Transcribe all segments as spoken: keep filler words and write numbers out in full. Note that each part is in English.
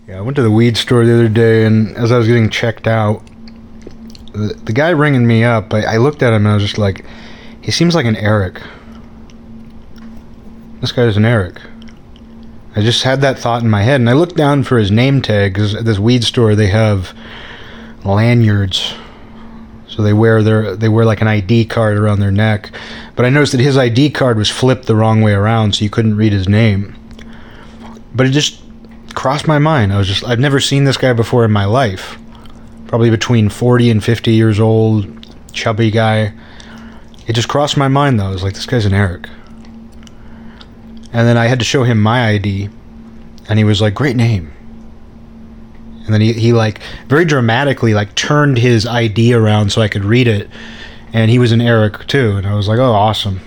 Yeah, I went to the weed store the other day, and as I was getting checked out, the, the guy ringing me up, I, I looked at him and I was just like, he seems like an Eric. This guy's an Eric. I just had that thought in my head, and I looked down for his name tag, because at this weed store they have lanyards. So they wear their they wear like an I D card around their neck. But I noticed that his I D card was flipped the wrong way around, so you couldn't read his name. But it just crossed my mind. I was just I've never seen this guy before in my life. Probably between forty and fifty years old, chubby guy. It just crossed my mind though. I was like, this guy's an Eric. And then I had to show him my I D, and he was like, great name. And then he, he like very dramatically like turned his I D around so I could read it, and he was an Eric too. And I was like, oh, awesome.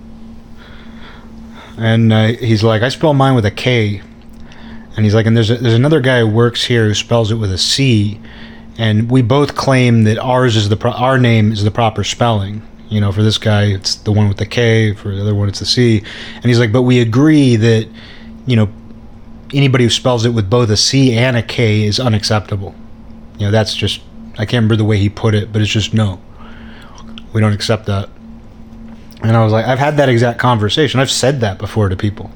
And uh, he's like, I spell mine with a K. And he's like, and there's a, there's another guy who works here who spells it with a C, and we both claim that ours is the pro- our name is the proper spelling. You know, for this guy, it's the one with the K. For the other one, it's the C. And he's like, but we agree that, you know, anybody who spells it with both a C and a K is unacceptable. You know, that's just, I can't remember the way he put it, but it's just no. We don't accept that. And I was like, I've had that exact conversation. I've said that before to people.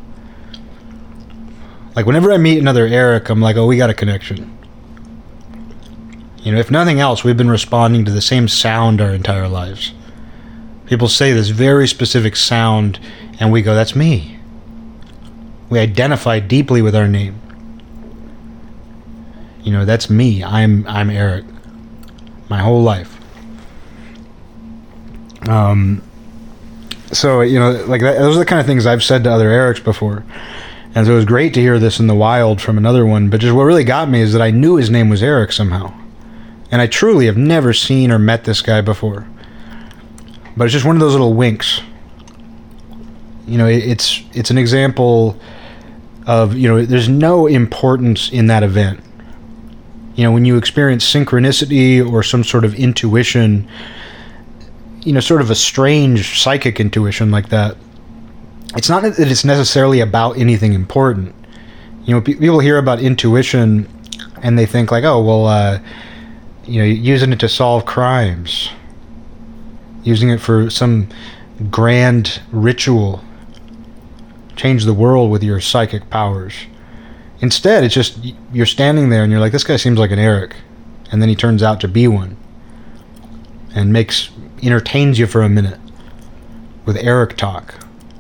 Like, whenever I meet another Eric, I'm like, oh, we got a connection. You know, if nothing else, we've been responding to the same sound our entire lives. People say this very specific sound, and we go, that's me. We identify deeply with our name. You know, that's me. I'm I'm Eric. My whole life. Um. So, you know, like that, those are the kind of things I've said to other Erics before. And so it was great to hear this in the wild from another one. But just what really got me is that I knew his name was Eric somehow. And I truly have never seen or met this guy before. But it's just one of those little winks. You know, it's it's an example of, you know, there's no importance in that event. You know, when you experience synchronicity or some sort of intuition, you know, sort of a strange psychic intuition like that, it's not that it's necessarily about anything important. You know, people hear about intuition and they think like, oh, well, uh, you know, using it to solve crimes. Using it for some grand ritual. Change the world with your psychic powers. Instead, it's just, you're standing there and you're like, this guy seems like an Eric. And then he turns out to be one. And makes, entertains you for a minute. With Eric talk.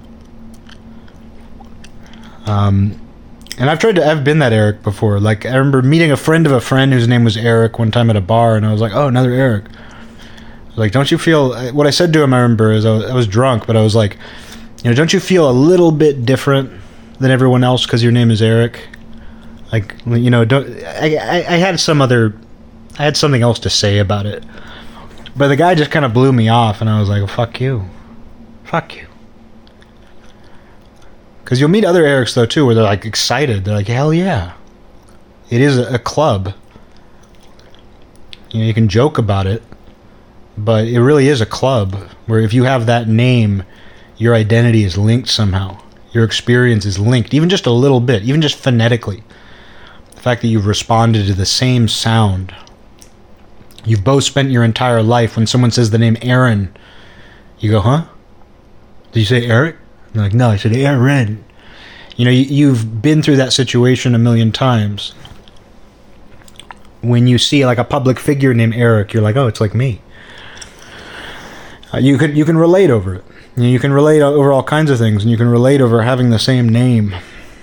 Um, and I've tried to, I've been that Eric before. Like, I remember meeting a friend of a friend whose name was Eric one time at a bar, and I was like, oh, another Eric. Like, don't you feel... What I said to him, I remember, is I was, I was drunk, but I was like, you know, don't you feel a little bit different than everyone else because your name is Eric? Like, you know, don't... I, I, I had some other... I had something else to say about it. But the guy just kind of blew me off, and I was like, well, fuck you. Fuck you. Because you'll meet other Erics, though, too, where they're, like, excited. They're like, hell yeah. It is a, a club. You know, you can joke about it. But it really is a club where if you have that name, your identity is linked somehow. Your experience is linked, even just a little bit, even just phonetically. The fact that you've responded to the same sound. You've both spent your entire life, when someone says the name Aaron, you go, huh? Did you say Eric? You're like, no, I said Aaron. You know, you, you've been through that situation a million times. When you see like a public figure named Eric, you're like, oh, it's like me. Uh, you could you can relate over it. You know, you can relate over all kinds of things, and you can relate over having the same name.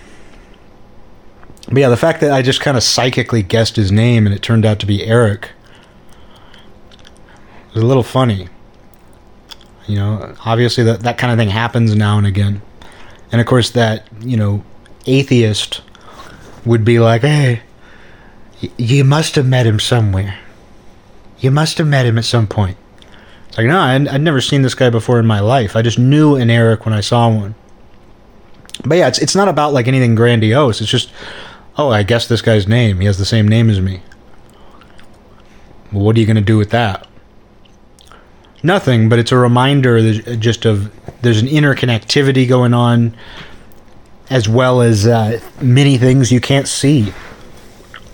But yeah, the fact that I just kind of psychically guessed his name and it turned out to be Eric was a little funny. You know, obviously that, that kind of thing happens now and again. And of course that, you know, atheist would be like, hey, y- you must have met him somewhere. You must have met him at some point. It's like, no, I'd, I'd never seen this guy before in my life. I just knew an Eric when I saw one. But yeah, it's it's not about like anything grandiose. It's just, oh, I guessed this guy's name. He has the same name as me. Well, what are you going to do with that? Nothing, but it's a reminder just of there's an interconnectivity going on, as well as uh, many things you can't see.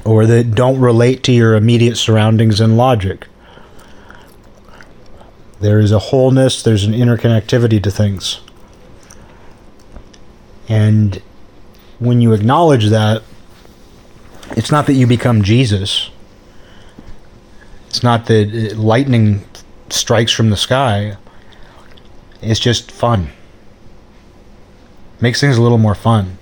or that don't relate to your immediate surroundings and logic. There is a wholeness, there's an interconnectivity to things. And when you acknowledge that, it's not that you become Jesus. It's not that lightning strikes from the sky. It's just fun. Makes things a little more fun.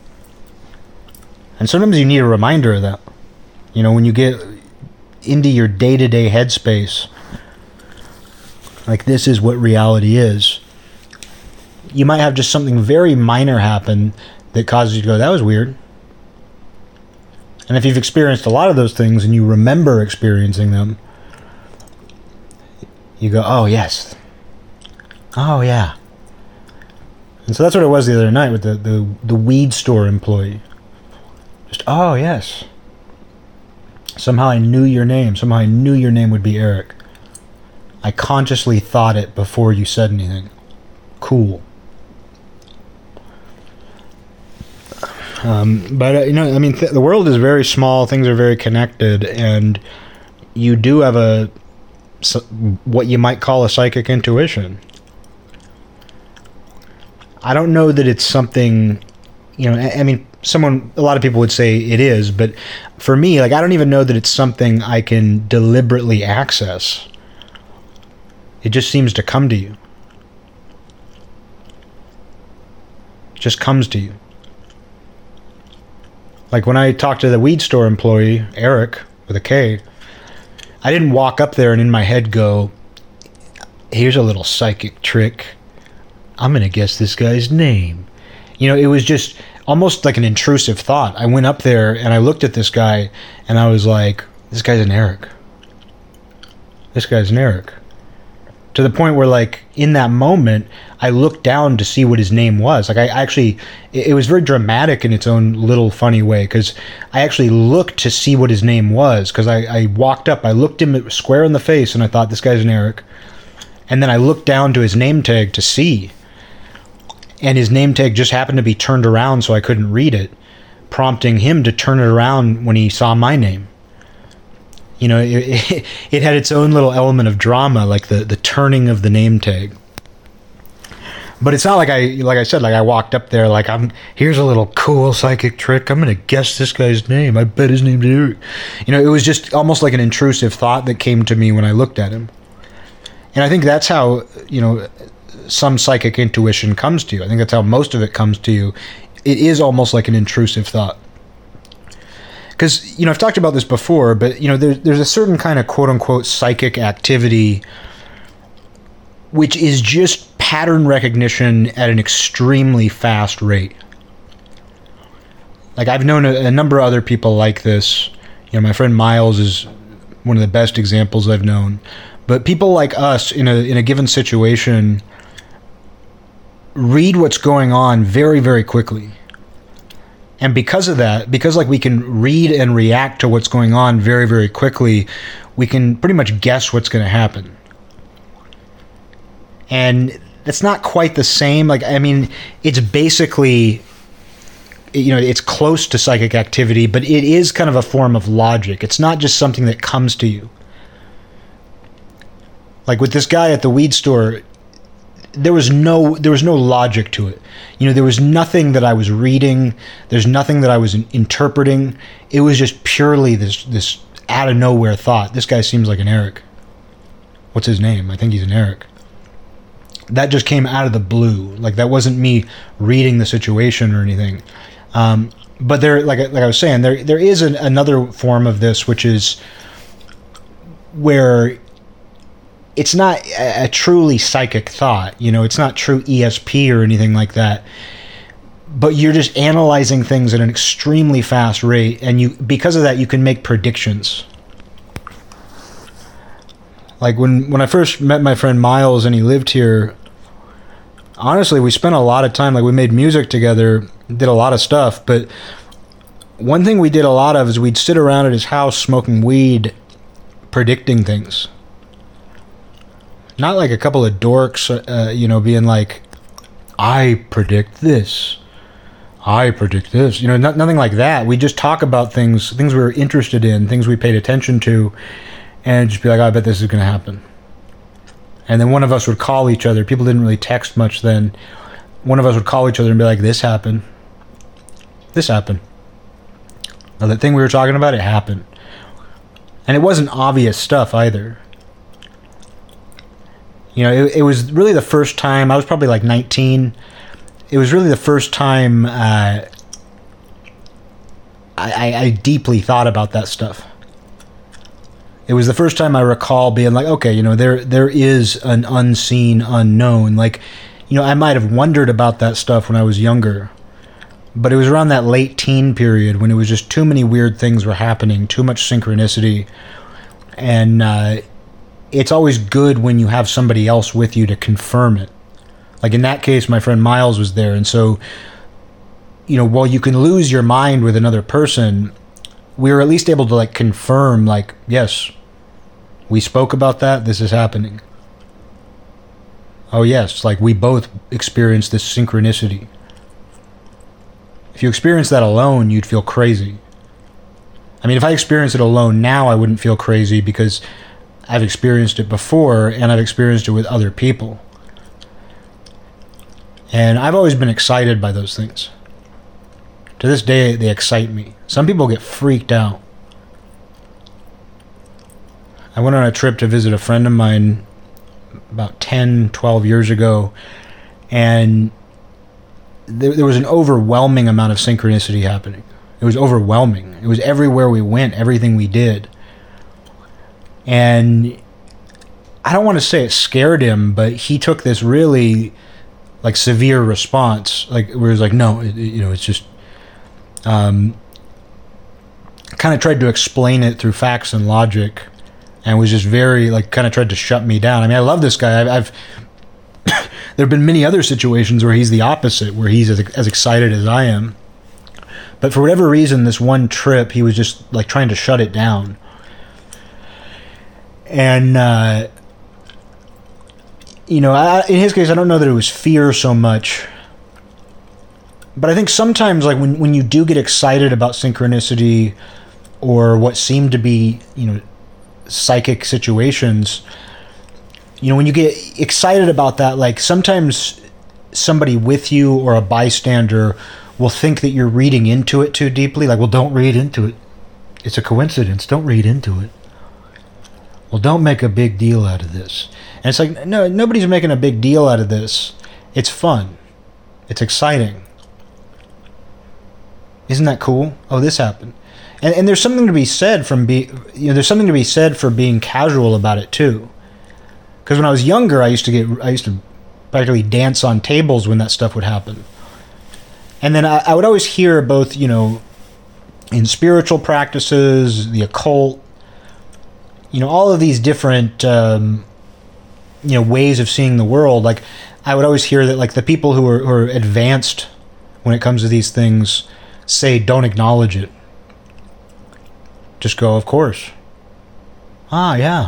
And sometimes you need a reminder of that. You know, when you get into your day-to-day headspace, like this is what reality is, you might have just something very minor happen that causes you to go, that was weird. And if you've experienced a lot of those things and you remember experiencing them, you go, oh yes. Oh yeah. And so that's what it was the other night with the, the, the weed store employee. Just, oh yes. Somehow I knew your name. Somehow I knew your name would be Eric. I consciously thought it before you said anything. Cool. Um, but, uh, you know, I mean, th- the world is very small. Things are very connected. And you do have a, what you might call a psychic intuition. I don't know that it's something, you know, I, I mean, someone, a lot of people would say it is, but for me, like, I don't even know that it's something I can deliberately access. It just seems to come to you. It just comes to you. Like when I talked to the weed store employee, Eric, with a K, I didn't walk up there and in my head go, here's a little psychic trick. I'm going to guess this guy's name. You know, it was just almost like an intrusive thought. I went up there and I looked at this guy and I was like, this guy's an Eric. This guy's an Eric. To the point where, like, in that moment, I looked down to see what his name was. Like, I actually, it, it was very dramatic in its own little funny way, because I actually looked to see what his name was, because I, I walked up, I looked him square in the face, and I thought, this guy's an Eric. And then I looked down to his name tag to see, and his name tag just happened to be turned around so I couldn't read it, prompting him to turn it around when he saw my name. You know, it, it, it had its own little element of drama, like the, the turning of the name tag. But it's not like I, like I said, like I walked up there like, I'm, here's a little cool psychic trick. I'm going to guess this guy's name. I bet his name's Eric. You know, it was just almost like an intrusive thought that came to me when I looked at him. And I think that's how, you know, some psychic intuition comes to you. I think that's how most of it comes to you. It is almost like an intrusive thought. Because, you know, I've talked about this before, but, you know, there's, there's a certain kind of quote-unquote psychic activity which is just pattern recognition at an extremely fast rate. Like, I've known a, a number of other people like this. You know, my friend Miles is one of the best examples I've known. But people like us in a in a given situation read what's going on very, very quickly. And because of that, because like we can read and react to what's going on very, very quickly, we can pretty much guess what's going to happen. And that's not quite the same. Like, I mean, it's basically, you know, it's close to psychic activity, but it is kind of a form of logic. It's not just something that comes to you. Like with this guy at the weed store, there was no there was no logic to it. You know, there was nothing that I was reading. There's nothing that I was in- interpreting. It was just purely this this out of nowhere thought. This guy seems like an Eric. What's his name? I think he's an Eric. That just came out of the blue. Like, that wasn't me reading the situation or anything. Um, but there, like like I was saying, there there is an, another form of this, which is where it's not a, a truly psychic thought. You know, it's not true E S P or anything like that. But you're just analyzing things at an extremely fast rate, and you because of that, you can make predictions. Like when, when I first met my friend Miles and he lived here, honestly, we spent a lot of time, like we made music together, did a lot of stuff, but one thing we did a lot of is we'd sit around at his house smoking weed, predicting things. Not like a couple of dorks, uh, you know, being like, I predict this. I predict this. You know, not, nothing like that. We just talk about things, things we were interested in, things we paid attention to, and just be like, oh, I bet this is going to happen. And then one of us would call each other. People didn't really text much then. One of us would call each other and be like, this happened. This happened. Now, that thing we were talking about, it happened. And it wasn't obvious stuff either. You know, it, it was really the first time, I was probably like nineteen. It was really the first time uh, I, I deeply thought about that stuff. It was the first time I recall being like, okay, you know, there there is an unseen unknown. Like, you know, I might have wondered about that stuff when I was younger, but it was around that late teen period when it was just too many weird things were happening, too much synchronicity, and uh, it's always good when you have somebody else with you to confirm it. Like in that case, my friend Miles was there. And so, you know, while you can lose your mind with another person, we were at least able to like confirm, like, yes, we spoke about that. This is happening. Oh, yes. Like we both experienced this synchronicity. If you experience that alone, you'd feel crazy. I mean, if I experienced it alone now, I wouldn't feel crazy because I've experienced it before and I've experienced it with other people. And I've always been excited by those things. To this day, they excite me. Some people get freaked out. I went on a trip to visit a friend of mine about ten, twelve years ago, and there, there was an overwhelming amount of synchronicity happening. It was overwhelming. It was everywhere we went, everything we did. And I don't want to say it scared him, but he took this really like severe response, like where he was like, no, it, you know, it's just, um, kind of tried to explain it through facts and logic, and was just very like kind of tried to shut me down. I mean, I love this guy. I've, I've there have been many other situations where he's the opposite, where he's as, as excited as I am. But for whatever reason, this one trip, he was just like trying to shut it down. And, uh, you know, I, in his case, I don't know that it was fear so much. But I think sometimes, like, when, when you do get excited about synchronicity or what seem to be, you know, psychic situations, you know, when you get excited about that, like, sometimes somebody with you or a bystander will think that you're reading into it too deeply. Like, well, don't read into it. It's a coincidence. Don't read into it. Well, don't make a big deal out of this. And it's like, no, nobody's making a big deal out of this. It's fun. It's exciting. Isn't that cool? Oh, this happened. And and there's something to be said from be you know, there's something to be said for being casual about it too. Because when I was younger, I used to get I used to practically dance on tables when that stuff would happen. And then I, I would always hear both, you know, in spiritual practices, the occult, you know, all of these different, um, you know, ways of seeing the world. Like, I would always hear that, like, the people who are, who are advanced when it comes to these things say, don't acknowledge it. Just go, of course. Ah, yeah.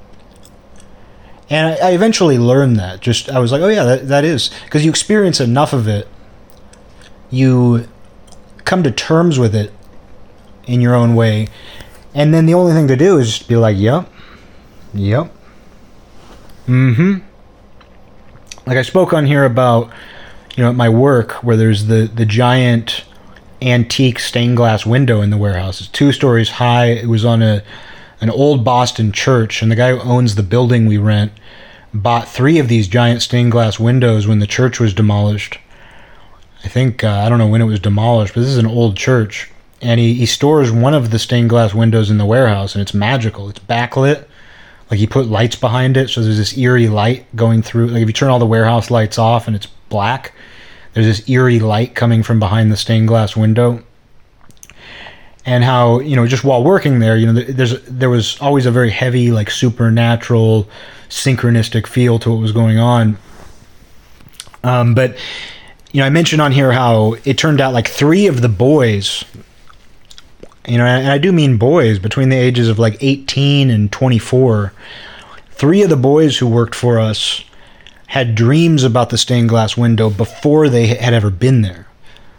And I, I eventually learned that. Just, I was like, oh yeah, that, that is. Because you experience enough of it, you come to terms with it in your own way. And then the only thing to do is just be like, yep, yep, mm-hmm. Like I spoke on here about, you know, at my work where there's the, the giant antique stained glass window in the warehouse. It's two stories high. It was on a an old Boston church, and the guy who owns the building we rent bought three of these giant stained glass windows when the church was demolished. I think, uh, I don't know when it was demolished, but this is an old church. And he, he stores one of the stained glass windows in the warehouse, and it's magical. It's backlit. Like, he put lights behind it, so there's this eerie light going through. Like, if you turn all the warehouse lights off and it's black, there's this eerie light coming from behind the stained glass window. And how, you know, just while working there, you know, there's there was always a very heavy, like, supernatural, synchronistic feel to what was going on. Um, but, you know, I mentioned on here how it turned out like three of the boys, you know, and I do mean boys, between the ages of like eighteen and twenty-four, three of the boys who worked for us had dreams about the stained glass window before they had ever been there.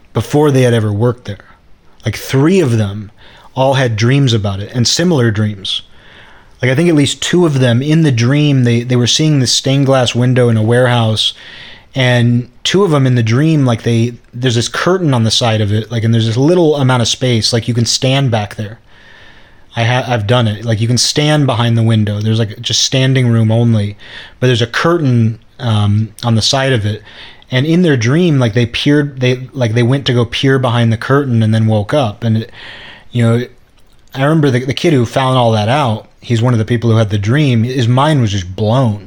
before they had ever worked there. Like three of them all had dreams about it, and similar dreams. Like I think at least two of them in the dream, they, they were seeing this stained glass window in a warehouse, and two of them in the dream, like they, there's this curtain on the side of it, like, and there's this little amount of space, like you can stand back there. I have, I've done it. Like you can stand behind the window. There's like just standing room only, but there's a curtain um, on the side of it. And in their dream, like they peered, they like they went to go peer behind the curtain and then woke up. And it, you know, I remember the, the kid who found all that out. He's one of the people who had the dream. His mind was just blown,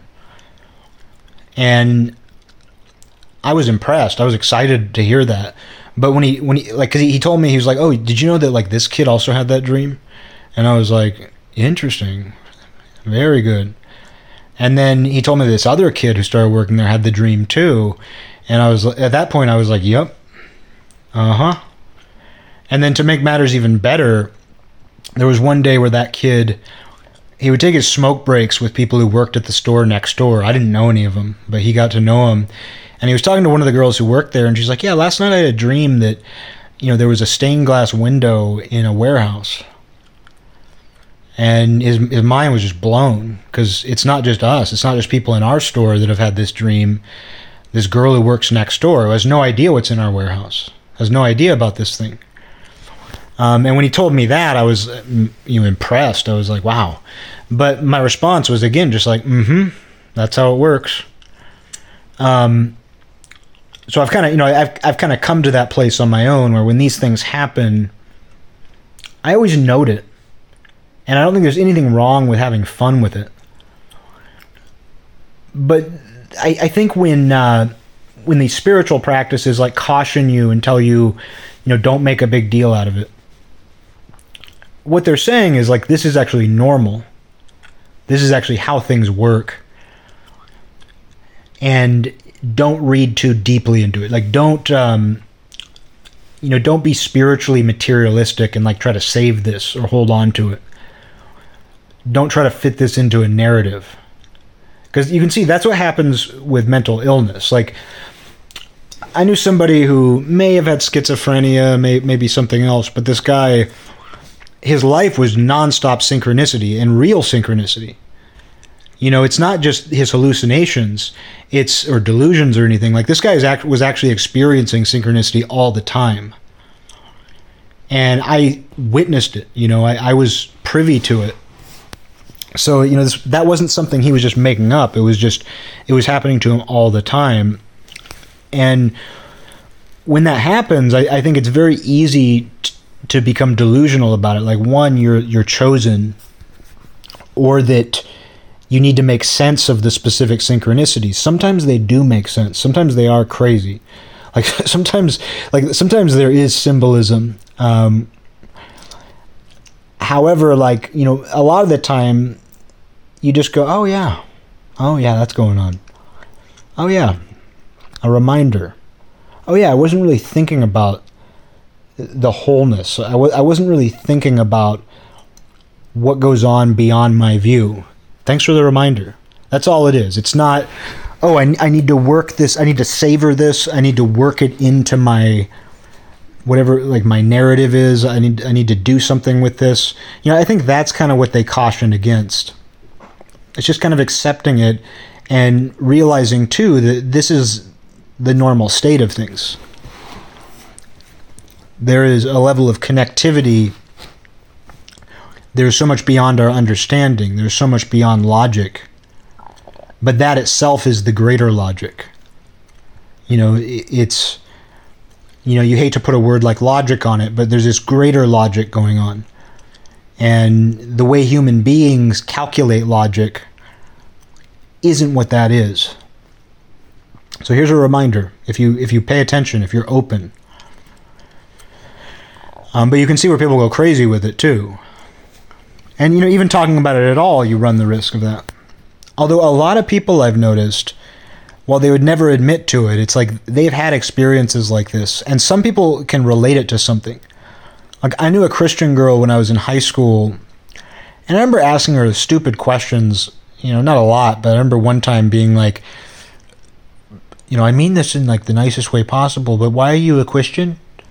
and I was impressed. I was excited to hear that. But when he when he like, cause he, he told me, he was like, "Oh, did you know that like this kid also had that dream?" And I was like, "Interesting, very good." And then he told me this other kid who started working there had the dream too. And I was, at that point, I was like, yep. Uh-huh. And then to make matters even better, there was one day where that kid, he would take his smoke breaks with people who worked at the store next door. I didn't know any of them, but he got to know them. And he was talking to one of the girls who worked there, and she's like, yeah, last night I had a dream that, you know, there was a stained glass window in a warehouse. And his his mind was just blown, because it's not just us. It's not just people in our store that have had this dream. This girl who works next door, who has no idea what's in our warehouse, has no idea about this thing. Um, and when he told me that, I was, you know, impressed. I was like, wow. But my response was, again, just like, mm-hmm, that's how it works. Um, so I've kind of, you know, I've I've kind of come to that place on my own where when these things happen, I always note it. And I don't think there's anything wrong with having fun with it. But I, I think when uh, when these spiritual practices like caution you and tell you, you know, don't make a big deal out of it, what they're saying is like, this is actually normal. This is actually how things work. And don't read too deeply into it. Like, don't, um, you know, don't be spiritually materialistic and like try to save this or hold on to it. Don't try to fit this into a narrative. Because you can see that's what happens with mental illness. Like, I knew somebody who may have had schizophrenia, may, maybe something else, but this guy, his life was nonstop synchronicity and real synchronicity. You know, it's not just his hallucinations, it's or delusions or anything. Like, this guy is act, was actually experiencing synchronicity all the time. And I witnessed it. You know, I, I was privy to it. So, you know, this, that wasn't something he was just making up. It was just, it was happening to him all the time. And when that happens, I, I think it's very easy t- to become delusional about it. Like, one, you're you're chosen, or that you need to make sense of the specific synchronicities. Sometimes they do make sense. Sometimes they are crazy. Like, sometimes, like sometimes there is symbolism. Um, however, like, you know, a lot of the time, you just go, oh yeah, oh yeah, that's going on. Oh yeah, a reminder. Oh yeah, I wasn't really thinking about the wholeness. I w- I wasn't really thinking about what goes on beyond my view. Thanks for the reminder. That's all it is. It's not, oh, I, I need to work this, I need to savor this, I need to work it into my, whatever, like my narrative is, I need I need to do something with this. You know, I think that's kind of what they caution against. It's just kind of accepting it and realizing, too, that this is the normal state of things. There is a level of connectivity. There's so much beyond our understanding. There's so much beyond logic. But that itself is the greater logic. You know, it's, you know, you hate to put a word like logic on it, but there's this greater logic going on. And the way human beings calculate logic isn't what that is. So here's a reminder. If you if you pay attention, if you're open. Um, but you can see where people go crazy with it too. And, you know, even talking about it at all, you run the risk of that. Although a lot of people I've noticed, while they would never admit to it, it's like they've had experiences like this. And some people can relate it to something. Like, I knew a Christian girl when I was in high school, and I remember asking her stupid questions, you know, not a lot, but I remember one time being like, you know, I mean this in like the nicest way possible, but why are you a Christian?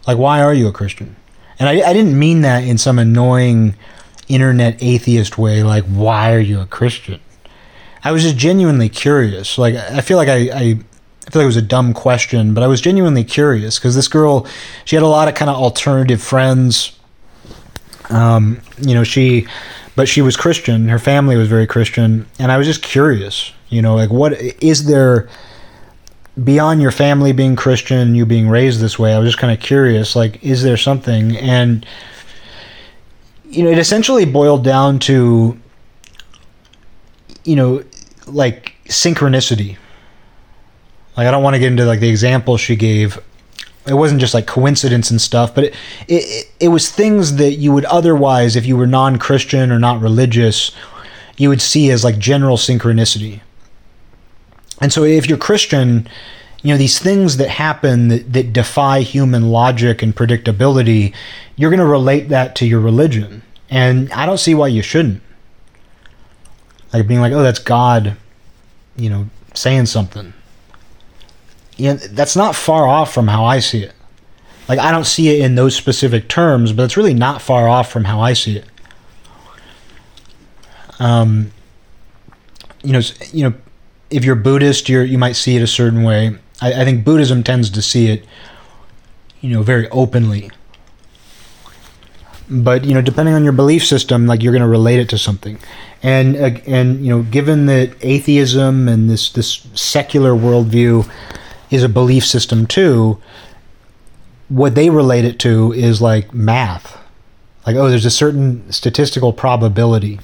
Like, why are you a Christian? And I, I didn't mean that in some annoying internet atheist way, like, why are you a Christian? I was just genuinely curious. Like, I feel like I, I, I feel like it was a dumb question, but I was genuinely curious because this girl, she had a lot of kind of alternative friends. Um, you know, she, but she was Christian. Her family was very Christian, and I was just curious. You know, like, what is there beyond your family being Christian, you being raised this way? I was just kind of curious. Like, is there something? And you know, it essentially boiled down to, you know, like synchronicity. Like, I don't want to get into like the example she gave. It wasn't just like coincidence and stuff, but it, it, it was things that you would otherwise, if you were non-Christian or not religious, you would see as like general synchronicity. And so if you're Christian, you know, these things that happen that, that defy human logic and predictability, you're going to relate that to your religion. And I don't see why you shouldn't. Like being like, oh, that's God, you know, saying something. You know, that's not far off from how I see it. Like, I don't see it in those specific terms, but it's really not far off from how I see it. Um, you know, you know, if you're Buddhist, you're, you might see it a certain way. I, I think Buddhism tends to see it, you know, very openly. But, you know, depending on your belief system, like, you're going to relate it to something. And, uh, and you know, given that atheism and this, this secular worldview is a belief system too, what they relate it to is like math. Like, oh, there's a certain statistical probability.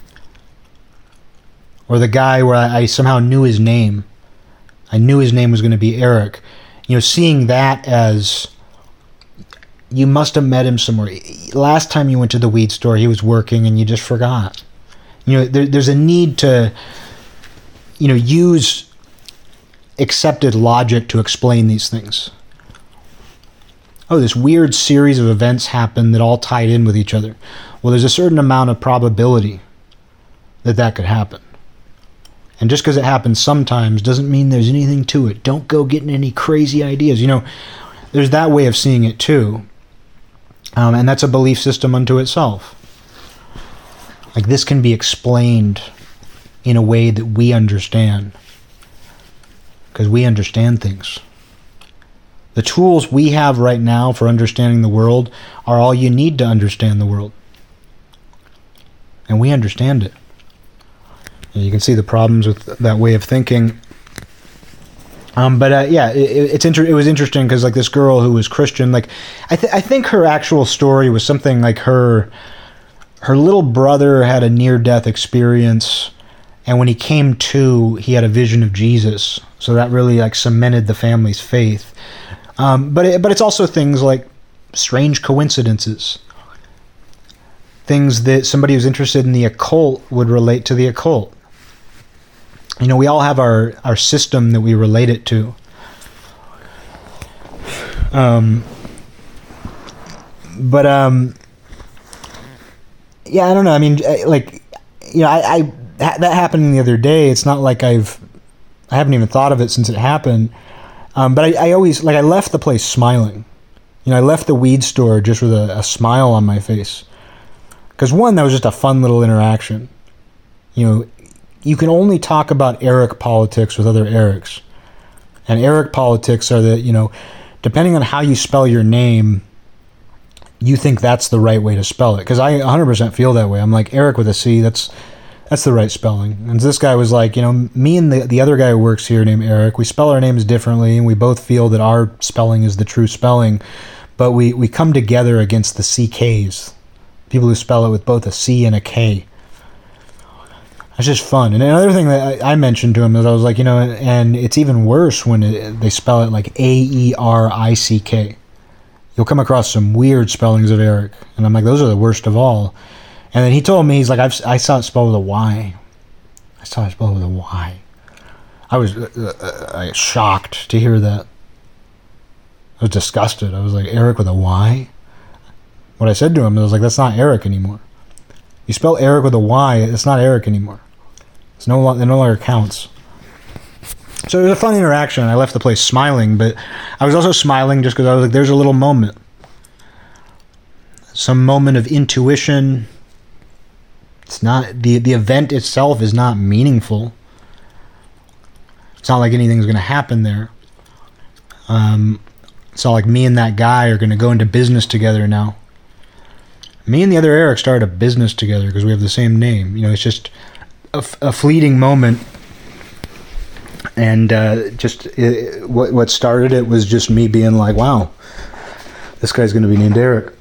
Or the guy where I, I somehow knew his name. I knew his name was going to be Eric. You know, seeing that as, you must have met him somewhere. Last time you went to the weed store, he was working and you just forgot. You know, there, there's a need to, you know, use accepted logic to explain these things. Oh, this weird series of events happened that all tied in with each other. Well, there's a certain amount of probability that that could happen. And just because it happens sometimes doesn't mean there's anything to it. Don't go getting any crazy ideas. You know, there's that way of seeing it too. Um, and that's a belief system unto itself. Like, this can be explained in a way that we understand. Because we understand things. The tools we have right now for understanding the world are all you need to understand the world. And we understand it. And you can see the problems with that way of thinking. Um, but uh, yeah, it, it's inter- it was interesting because like this girl who was Christian, like I, th- I think her actual story was something like her her little brother had a near-death experience, and when he came to, he had a vision of Jesus. So that really like cemented the family's faith. Um, but it, but it's also things like strange coincidences. Things that somebody who's interested in the occult would relate to the occult. You know, we all have our, our system that we relate it to. Um, but, um, yeah, I don't know. I mean, like, you know, I, I that happened the other day. It's not like I've, I haven't even thought of it since it happened. Um, but I, I always, like, I left the place smiling. You know, I left the weed store just with a, a smile on my face. Because one, that was just a fun little interaction. You know, you can only talk about Eric politics with other Erics. And Eric politics are the, you know, depending on how you spell your name, you think that's the right way to spell it. Because I one hundred percent feel that way. I'm like, Eric with a C, that's that's the right spelling. And this guy was like, you know, me and the, the other guy who works here named Eric, we spell our names differently, and we both feel that our spelling is the true spelling. But we, we come together against the C Ks. People who spell it with both a C and a K. It's just fun. And another thing that I, I mentioned to him is I was like, you know, and it's even worse when it, they spell it like A E R I C K. You'll come across some weird spellings of Eric. And I'm like, those are the worst of all. And then he told me, he's like, I've, I saw it spelled with a Y. I saw it spelled with a Y. I was uh, uh, shocked to hear that. I was disgusted. I was like, Eric with a Y? What I said to him, I was like, that's not Eric anymore. You spell Eric with a Y, it's not Eric anymore. It's no longer, it no longer counts. So it was a fun interaction. I left the place smiling, but I was also smiling just because I was like, there's a little moment. some moment of intuition. It's not, the, the event itself is not meaningful. It's not like anything's going to happen there. Um, it's not like me and that guy are going to go into business together now. Me and the other Eric started a business together because we have the same name. You know, it's just a, a fleeting moment. And uh, just it, what what started it was just me being like, wow, this guy's going to be named Eric.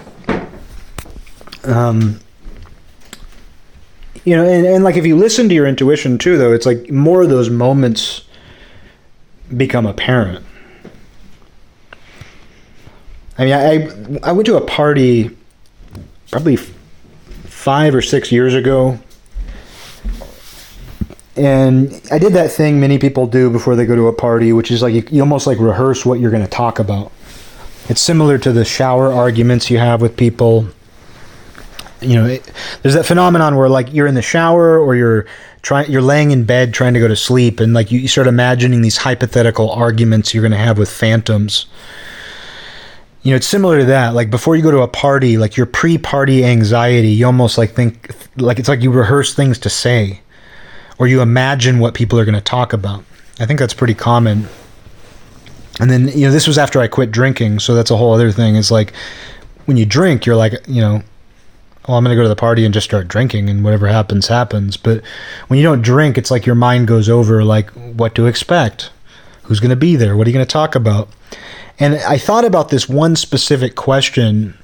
Um, you know, and, and like if you listen to your intuition too, though, it's like more of those moments become apparent. I mean, I I went to a party probably f- five or six years ago. And I did that thing many people do before they go to a party, which is like you, you almost like rehearse what you're going to talk about. It's similar to the shower arguments you have with people. You know, it, there's that phenomenon where like you're in the shower or you're trying, you're laying in bed trying to go to sleep, and like you, you start imagining these hypothetical arguments you're going to have with phantoms. You know, it's similar to that. Like before you go to a party, like your pre-party anxiety, you almost like think like it's like you rehearse things to say, or you imagine what people are going to talk about. I think that's pretty common. And then, you know, this was after I quit drinking, so that's a whole other thing. It's like when you drink, you're like, you know, well, I'm going to go to the party and just start drinking, and whatever happens, happens. But when you don't drink, it's like your mind goes over like what to expect, who's going to be there, what are you going to talk about? And I thought about this one specific question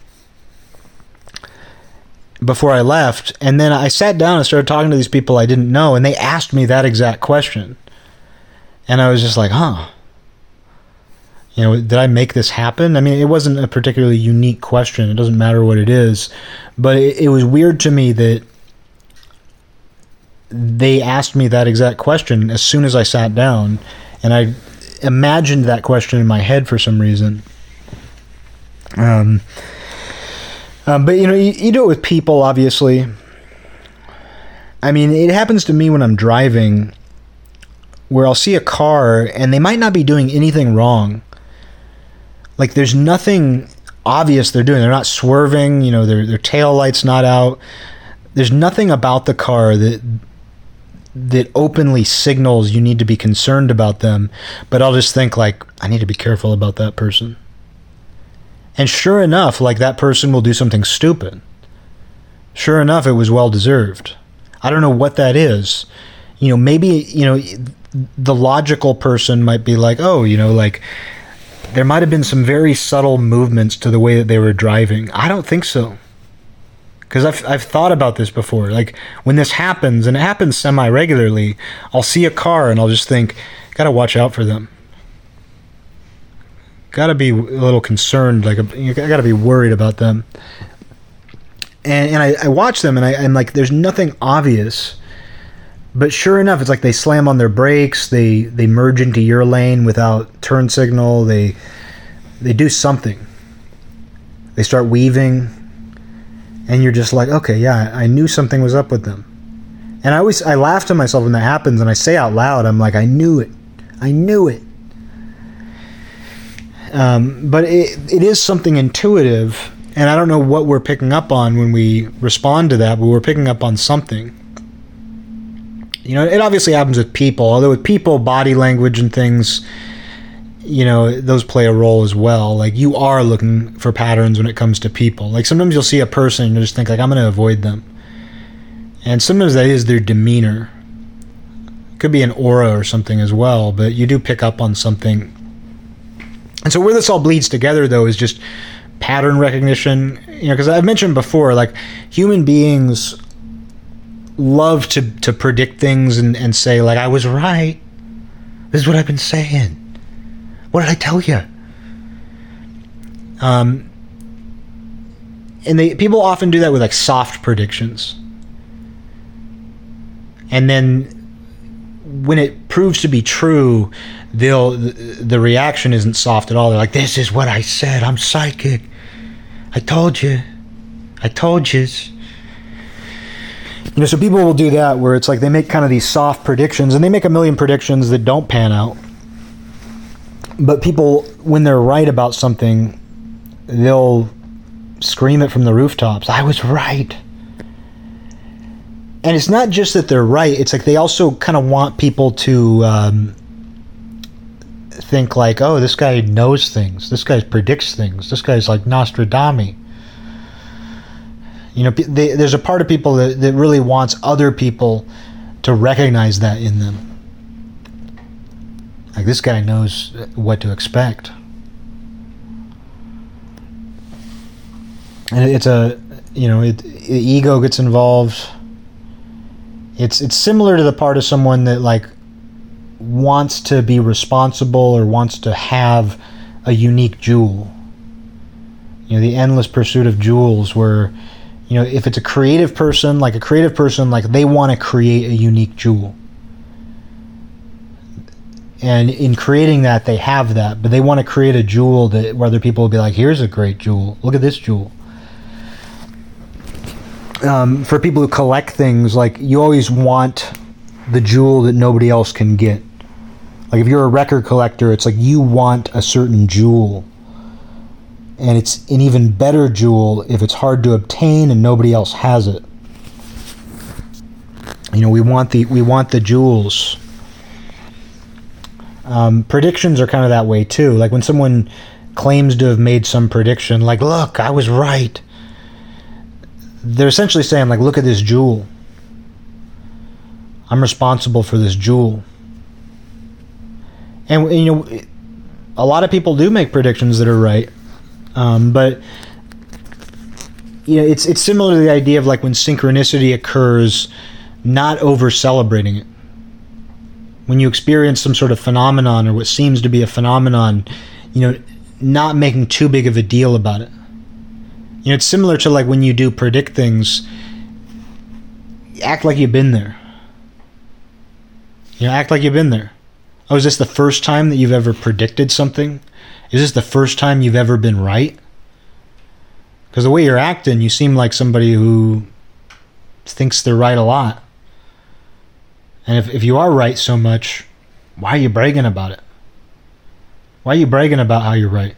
before I left, and then I sat down and started talking to these people I didn't know, and they asked me that exact question. And I was just like, huh. You know, did I make this happen? I mean, it wasn't a particularly unique question. It doesn't matter what it is. But it, it was weird to me that they asked me that exact question as soon as I sat down, and I imagined that question in my head for some reason. Um, um, but, you know, you, you do it with people, obviously. I mean, it happens to me when I'm driving, where I'll see a car, and they might not be doing anything wrong. Like, there's nothing obvious they're doing. They're not swerving, you know, their their tail light's not out. There's nothing about the car that that openly signals you need to be concerned about them, but I'll just think like, I need to be careful about that person. And sure enough, like that person will do something stupid. Sure enough, it was well deserved. I don't know what that is. You know, maybe, you know, the logical person might be like, oh, you know, like there might have been some very subtle movements to the way that they were driving. I don't think so. Because I've, I've thought about this before. Like, when this happens, and it happens semi-regularly, I'll see a car and I'll just think, gotta watch out for them. Gotta be a little concerned, like, you gotta be worried about them. And and I, I watch them, and I, I'm like, there's nothing obvious. But sure enough, it's like they slam on their brakes, they, they merge into your lane without turn signal, they they do something. They start weaving. And you're just like, okay, yeah, I knew something was up with them. And I always, I laugh to myself when that happens, and I say out loud, I'm like, I knew it. I knew it. Um, but it it is something intuitive, and I don't know what we're picking up on when we respond to that, but we're picking up on something. You know, it obviously happens with people, although with people, body language and things, you know, those play a role as well. Like, you are looking for patterns when it comes to people. Like, sometimes you'll see a person and you just think, like, I'm going to avoid them. And sometimes that is their demeanor. It could be an aura or something as well, but you do pick up on something. And so where this all bleeds together, though, is just pattern recognition. You know, because I've mentioned before, like, human beings love to, to predict things and, and say, like, I was right. This is what I've been saying. What did I tell you? Um, and they people often do that with like soft predictions. And then when it proves to be true, they'll the, the reaction isn't soft at all. They're like, this is what I said. I'm psychic. I told you. I told you. You know, so people will do that where it's like they make kind of these soft predictions, and they make a million predictions that don't pan out. But people, when they're right about something, they'll scream it from the rooftops. I was right. And it's not just that they're right. It's like they also kind of want people to um, think like, oh, this guy knows things. This guy predicts things. This guy's like Nostradamus. You know, they, there's a part of people that, that really wants other people to recognize that in them. Like, this guy knows what to expect. And it's a, you know, it, the ego gets involved. It's it's similar to the part of someone that, like, wants to be responsible or wants to have a unique jewel. You know, the endless pursuit of jewels where, you know, if it's a creative person, like a creative person, like they want to create a unique jewel. And in creating that, they have that, but they want to create a jewel that where other people will be like, here's a great jewel. Look at this jewel. Um, for people who collect things, like, you always want the jewel that nobody else can get. Like, if you're a record collector, it's like you want a certain jewel. And it's an even better jewel if it's hard to obtain and nobody else has it. You know, we want the we want the jewels. Um, predictions are kind of that way too. Like when someone claims to have made some prediction, like, look, I was right. They're essentially saying, like, look at this jewel. I'm responsible for this jewel. And, you know, a lot of people do make predictions that are right. Um, but, you know, it's it's similar to the idea of, like, when synchronicity occurs, not over-celebrating it. When you experience some sort of phenomenon or what seems to be a phenomenon, you know, not making too big of a deal about it. You know, it's similar to, like, when you do predict things, act like you've been there. You know, act like you've been there. Oh, is this the first time that you've ever predicted something? Is this the first time you've ever been right? Because the way you're acting, you seem like somebody who thinks they're right a lot. And if, if you are right so much, why are you bragging about it? Why are you bragging about how you're right?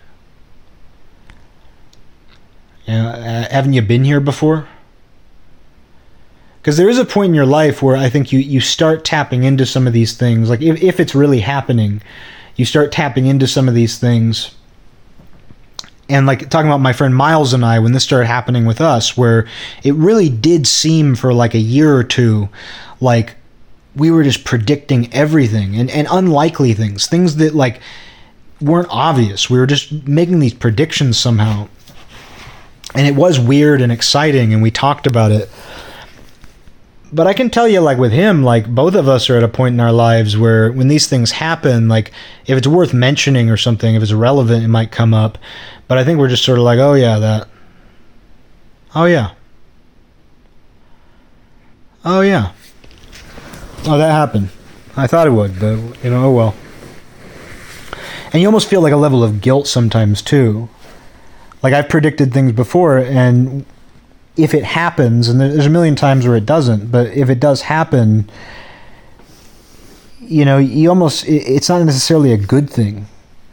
You know, uh, haven't you been here before? Because there is a point in your life where I think you, you start tapping into some of these things. Like, if, if it's really happening, you start tapping into some of these things. And, like, talking about my friend Miles and I, when this started happening with us, where it really did seem for, like, a year or two, like, we were just predicting everything. And, and unlikely things. Things that, like, weren't obvious. We were just making these predictions somehow. And it was weird and exciting, and we talked about it. But I can tell you, like, with him, like, both of us are at a point in our lives where when these things happen, like, if it's worth mentioning or something, if it's relevant, it might come up. But I think we're just sort of like, oh, yeah, that. Oh, yeah. Oh, yeah. Oh, that happened. I thought it would, but, you know, oh, well. And you almost feel like a level of guilt sometimes, too. Like, I've predicted things before, and if it happens, and there's a million times where it doesn't, but if it does happen, you know, you almost, it's not necessarily a good thing.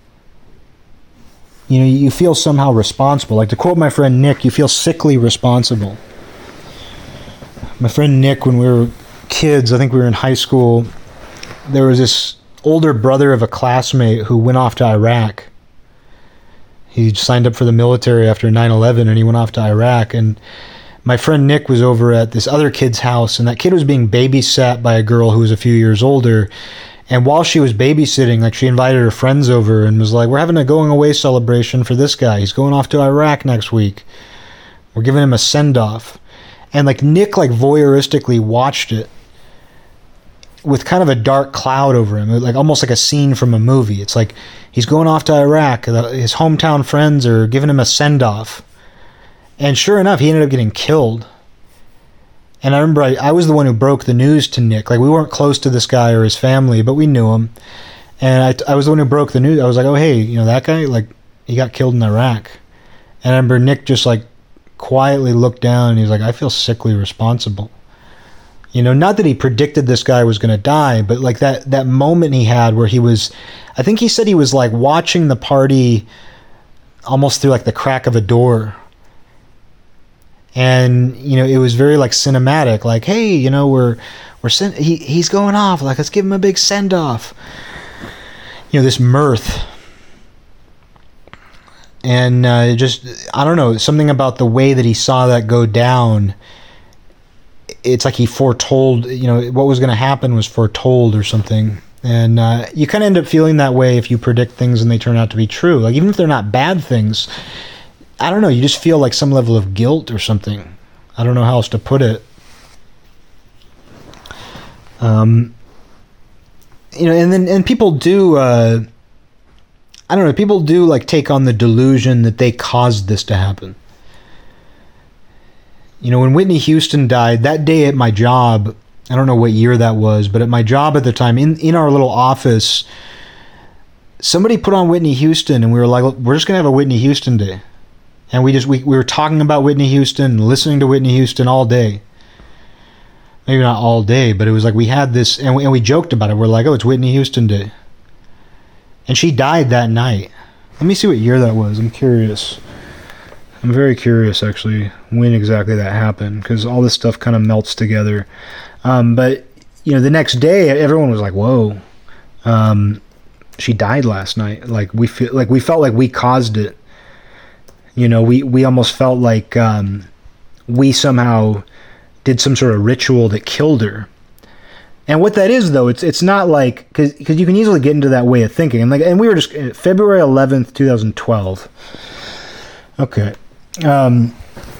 You know, you feel somehow responsible. Like, to quote my friend Nick, you feel sickly responsible. My friend Nick, when we were kids, I think we were in high school, there was this older brother of a classmate who went off to Iraq. He signed up for the military after nine eleven, and he went off to Iraq. And my friend Nick was over at this other kid's house, and that kid was being babysat by a girl who was a few years older. And while she was babysitting, like, she invited her friends over and was like, we're having a going away celebration for this guy. He's going off to Iraq next week. We're giving him a send-off. And, like, Nick, like, voyeuristically watched it with kind of a dark cloud over him, like almost like a scene from a movie. It's like he's going off to Iraq. His hometown friends are giving him a send-off. And sure enough, he ended up getting killed. And I remember I, I was the one who broke the news to Nick. Like, we weren't close to this guy or his family, but we knew him. And I, I was the one who broke the news. I was like, oh, hey, you know, that guy, like, he got killed in Iraq. And I remember Nick just, like, quietly looked down, and he's like, I feel sickly responsible. You know, not that he predicted this guy was going to die, but, like, that, that moment he had where he was, I think he said he was, like, watching the party almost through, like, the crack of a door. And, you know, it was very like cinematic, like, hey, you know, we're, we're, send- he, he's going off. Like, let's give him a big send off. You know, this mirth. And uh, just, I don't know, something about the way that he saw that go down. It's like he foretold, you know, what was going to happen was foretold or something. And uh, you kind of end up feeling that way if you predict things and they turn out to be true. Like, even if they're not bad things, I don't know, you just feel like some level of guilt or something. I don't know how else to put it. Um, you know, and then and people do, uh, I don't know, people do like take on the delusion that they caused this to happen. You know, when Whitney Houston died, that day at my job, I don't know what year that was, but at my job at the time, in, in our little office, somebody put on Whitney Houston, and we were like, we're just going to have a Whitney Houston day. And we just, we, we were talking about Whitney Houston, listening to Whitney Houston all day. Maybe not all day, but it was like we had this, and we, and we joked about it. We're like, oh, it's Whitney Houston day. And she died that night. Let me see what year that was. I'm curious. I'm very curious, actually, when exactly that happened, because all this stuff kind of melts together. Um, but, you know, the next day, everyone was like, whoa, um, she died last night. Like, we feel, like we felt like we caused it. You know, we, we almost felt like um, we somehow did some sort of ritual that killed her. And what that is, though, it's it's not like, because because you can easily get into that way of thinking. And like, and we were just, February eleventh, twenty twelve. Okay. Um,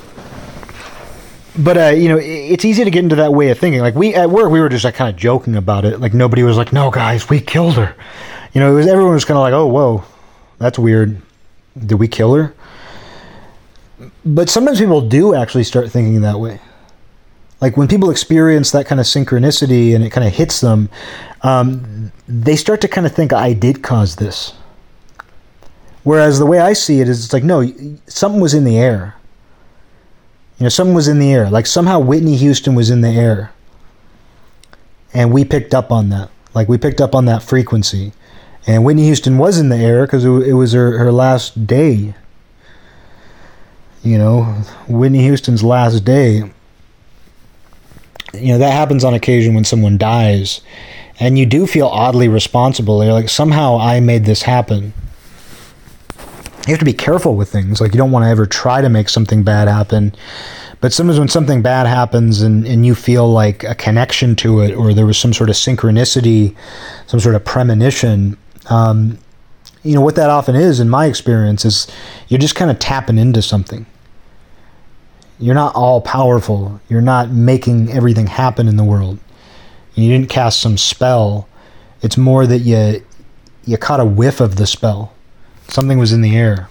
but, uh, you know, it's easy to get into that way of thinking. Like, we, at work, we were just like kind of joking about it. Like, nobody was like, no, guys, we killed her. You know, it was, everyone was kind of like, oh, whoa, that's weird. Did we kill her? But sometimes people do actually start thinking that way. Like, when people experience that kind of synchronicity and it kind of hits them, um, they start to kind of think, I did cause this. Whereas the way I see it is, it's like, no, something was in the air. You know, something was in the air. Like, somehow Whitney Houston was in the air. And we picked up on that. Like, we picked up on that frequency. And Whitney Houston was in the air because it was her, her last day. You know, Whitney Houston's last day. You know, that happens on occasion when someone dies. And you do feel oddly responsible. You're like, somehow I made this happen. You have to be careful with things. Like, you don't want to ever try to make something bad happen. But sometimes when something bad happens and, and you feel like a connection to it, or there was some sort of synchronicity, some sort of premonition, um, you know, what that often is, in my experience, is you're just kind of tapping into something. You're not all powerful. You're not making everything happen in the world. You didn't cast some spell. It's more that you you caught a whiff of the spell. Something was in the air.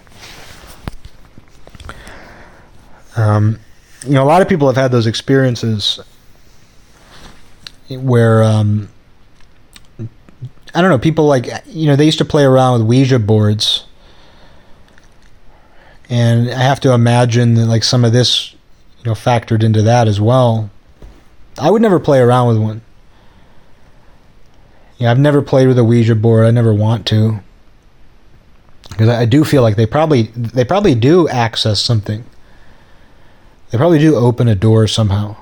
Um, you know, a lot of people have had those experiences where, um, I don't know, people like, you know, they used to play around with Ouija boards. And I have to imagine that, like, some of this, you know, factored into that as well. I would never play around with one. Yeah, I've never played with a Ouija board. I never want to. Because I do feel like they probably they probably do access something. They probably do open a door somehow.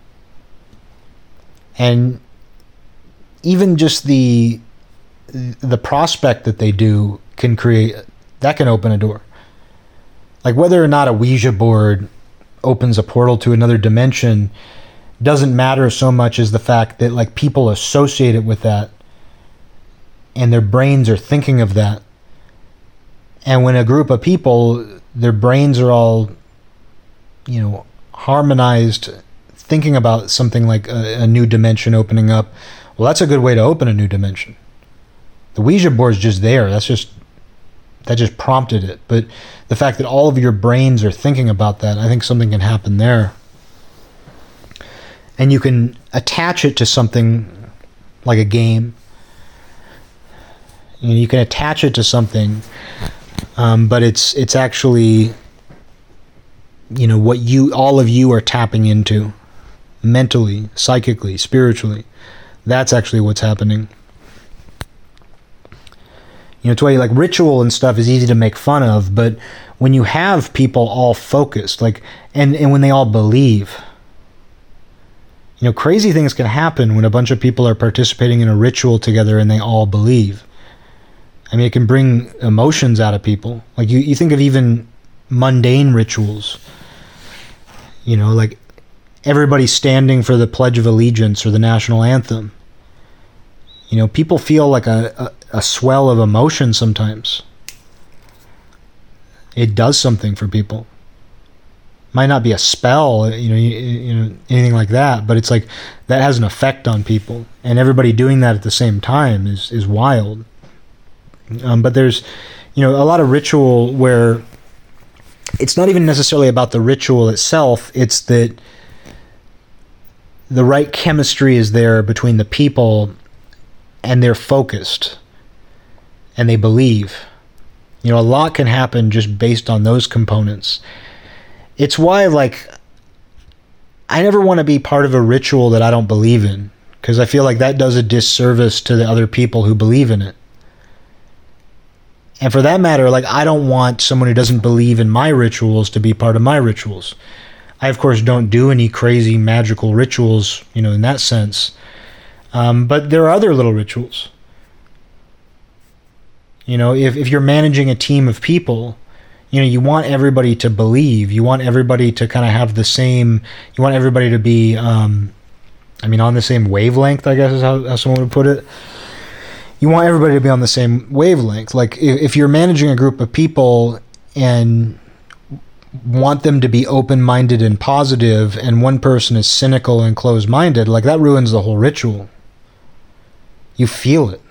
And even just the the prospect that they do can create, that can open a door. Like, whether or not a Ouija board opens a portal to another dimension doesn't matter so much as the fact that, like, people associate it with that and their brains are thinking of that. And when a group of people, their brains are all, you know, harmonized, thinking about something like a, a new dimension opening up, well, that's a good way to open a new dimension. The Ouija board's just there. That's just, that just prompted it. But the fact that all of your brains are thinking about that, I think something can happen there. And you can attach it to something like a game. You know, you can attach it to something. Um, but it's it's actually, you know, what you, all of you are tapping into mentally, psychically, spiritually. That's actually what's happening. You know, it's why like ritual and stuff is easy to make fun of, but when you have people all focused, like, and, and when they all believe, you know, crazy things can happen when a bunch of people are participating in a ritual together and they all believe. I mean, it can bring emotions out of people. Like you, you think of even mundane rituals, you know, like everybody standing for the Pledge of Allegiance or the national anthem. You know, people feel like a, a, a swell of emotion sometimes. It does something for people. Might not be a spell, you know, you, you know, anything like that, but it's like that has an effect on people, and everybody doing that at the same time is is wild. Um, but there's, you know, a lot of ritual where it's not even necessarily about the ritual itself. It's that the right chemistry is there between the people, and they're focused, and they believe. You know, a lot can happen just based on those components. It's why, like, I never want to be part of a ritual that I don't believe in, because I feel like that does a disservice to the other people who believe in it. And for that matter, like, I don't want someone who doesn't believe in my rituals to be part of my rituals. I, of course, don't do any crazy magical rituals, you know, in that sense. Um, but there are other little rituals. You know, if, if you're managing a team of people, you know, you want everybody to believe. You want everybody to kind of have the same, you want everybody to be, um, I mean, on the same wavelength, I guess is how, how someone would put it. You want everybody to be on the same wavelength. Like, if, if you're managing a group of people and want them to be open-minded and positive, and one person is cynical and closed-minded, like, that ruins the whole ritual. You feel it.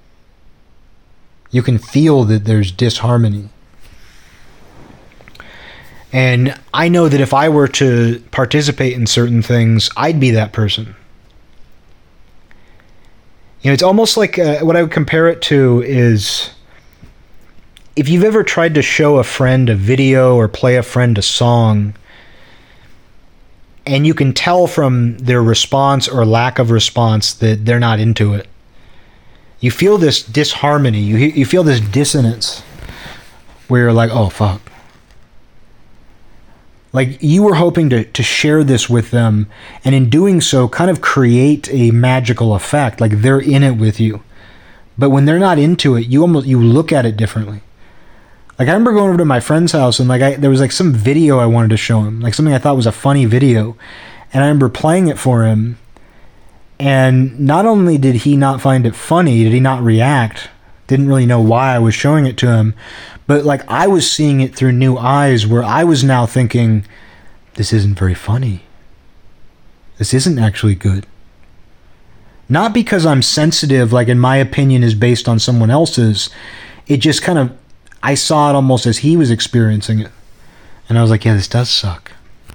You can feel that there's disharmony. And I know that if I were to participate in certain things, I'd be that person. You know, it's almost like uh, what I would compare it to is if you've ever tried to show a friend a video or play a friend a song, and you can tell from their response or lack of response that they're not into it. You feel this disharmony. You you feel this dissonance where you're like, oh, fuck. Like, you were hoping to, to share this with them, and in doing so, kind of create a magical effect. Like, they're in it with you. But when they're not into it, you almost you look at it differently. Like, I remember going over to my friend's house, and like I, there was like some video I wanted to show him, like something I thought was a funny video, and I remember playing it for him. And not only did he not find it funny, did he not react, didn't really know why I was showing it to him, but like I was seeing it through new eyes where I was now thinking, this isn't very funny. This isn't actually good. Not because I'm sensitive, like in my opinion is based on someone else's. It just kind of, I saw it almost as he was experiencing it. And I was like, yeah, this does suck.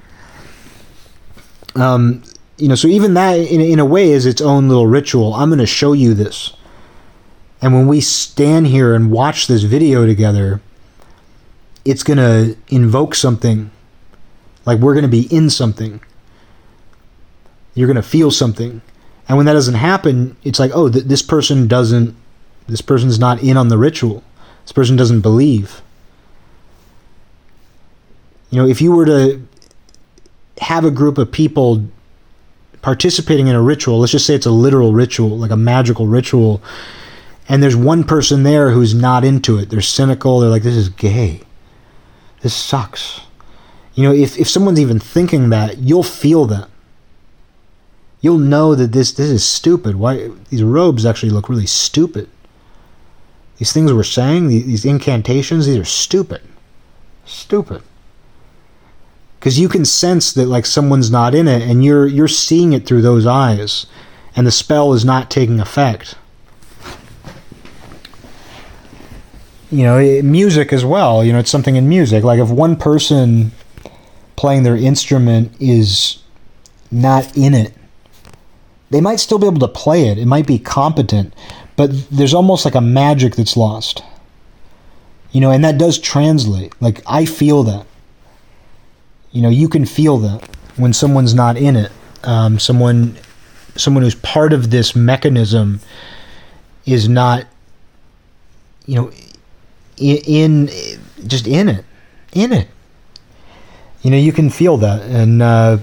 Um... You know, so even that, in, in a way, is its own little ritual. I'm going to show you this. And when we stand here and watch this video together, it's going to invoke something. Like, we're going to be in something. You're going to feel something. And when that doesn't happen, it's like, oh, th- this person doesn't, this person's not in on the ritual. This person doesn't believe. You know, if you were to have a group of people participating in a ritual, let's just say it's a literal ritual, like a magical ritual, and there's one person there who's not into it. They're cynical. They're like, this is gay. This sucks. You know, if, if someone's even thinking that, you'll feel that. You'll know that this this is stupid. Why these robes actually look really stupid. These things we're saying, these incantations, these are stupid. Stupid. Because you can sense that like someone's not in it, and you're you're seeing it through those eyes, and the spell is not taking effect. You know, it, music as well. You know, it's something in music. Like if one person playing their instrument is not in it, they might still be able to play it. It might be competent, but there's almost like a magic that's lost. You know, and that does translate. Like I feel that. You know, you can feel that when someone's not in it. Um, someone, someone who's part of this mechanism is not you know, in, in just in it, in it. You know, you can feel that, and uh,